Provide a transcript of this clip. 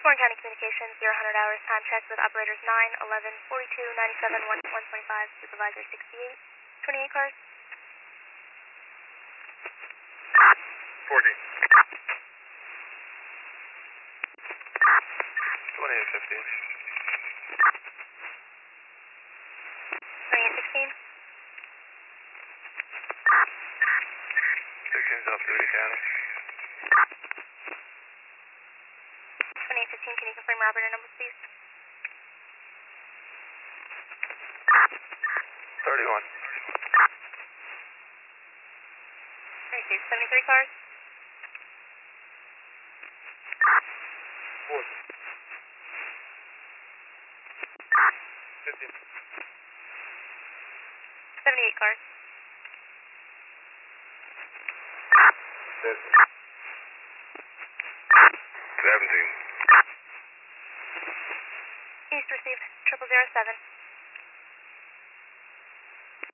Warren County Communications, 0 100 hours, time check with operators 9, 11, 42, 97, 125, supervisor 68, 28 cars. 40. 2815. 2816. 16's off duty, County. 2815, can you confirm your operator number, please? 31. 73 cars. 40. 15. 78 cars. 17. East received, 0007.